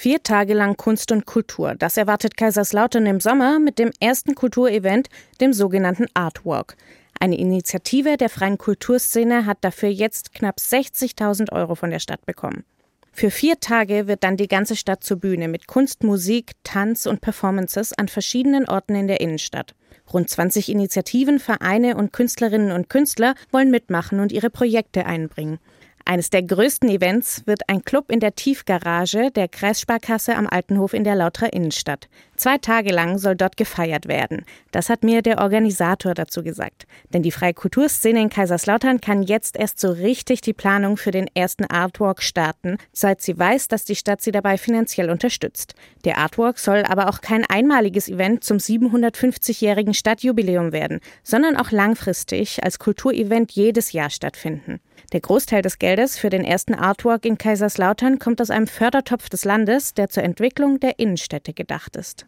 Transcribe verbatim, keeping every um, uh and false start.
Vier Tage lang Kunst und Kultur. Das erwartet Kaiserslautern im Sommer mit dem ersten Kulturevent, dem sogenannten Artwalk. Eine Initiative der freien Kulturszene hat dafür jetzt knapp sechzigtausend Euro von der Stadt bekommen. Für vier Tage wird dann die ganze Stadt zur Bühne mit Kunst, Musik, Tanz und Performances an verschiedenen Orten in der Innenstadt. Rund zwanzig Initiativen, Vereine und Künstlerinnen und Künstler wollen mitmachen und ihre Projekte einbringen. Eines der größten Events wird ein Club in der Tiefgarage der Kreissparkasse am Altenhof in der Lauterer Innenstadt. Zwei Tage lang soll dort gefeiert werden. Das hat mir der Organisator dazu gesagt. Denn die freie Kulturszene in Kaiserslautern kann jetzt erst so richtig die Planung für den ersten Artwalk starten, seit sie weiß, dass die Stadt sie dabei finanziell unterstützt. Der Artwalk soll aber auch kein einmaliges Event zum siebenhundertfünfzigjährigen Stadtjubiläum werden, sondern auch langfristig als Kulturevent jedes Jahr stattfinden. Der Großteil des Geldes für den ersten Artwalk in Kaiserslautern kommt aus einem Fördertopf des Landes, der zur Entwicklung der Innenstädte gedacht ist.